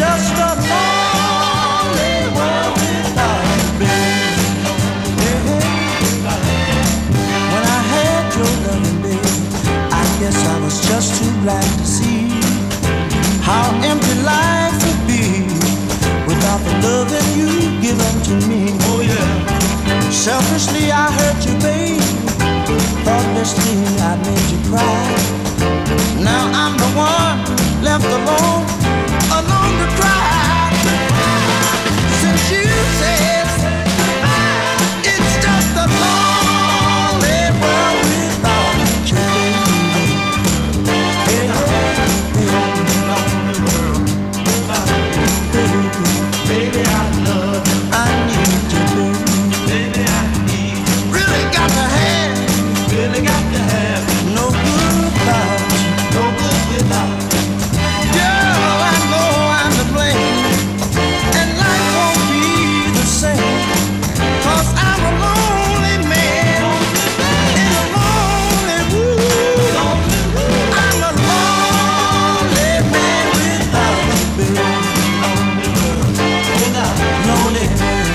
just a lonely world without you, baby. When I had your loving, baby, I guess I was just too blind to see how empty life would be without the loving you given to me. Oh yeah. Selfishly I hurt you, babe. Thoughtlessly I made you cry. Now I'm the one left alone, alone to cry. Since you said it's just a lonely world without you, baby. Lonely world without you, baby. I love you. I need you, baby. Baby, I need you. Really got to have. Really got to have. No good without you. No good without you. Girl, I know I'm to blame, and life won't be the same, 'cause I'm a lonely man in a lonely world. I'm a lonely man without you, baby. Lonely world without lonely world.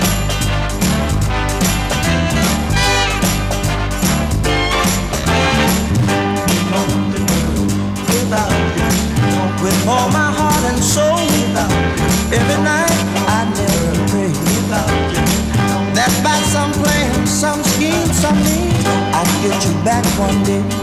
Lonely world without you. With all my heart and soul, without you. Every night I never pray without you. That by some plan, some scheme, some means, I'll get you back one day.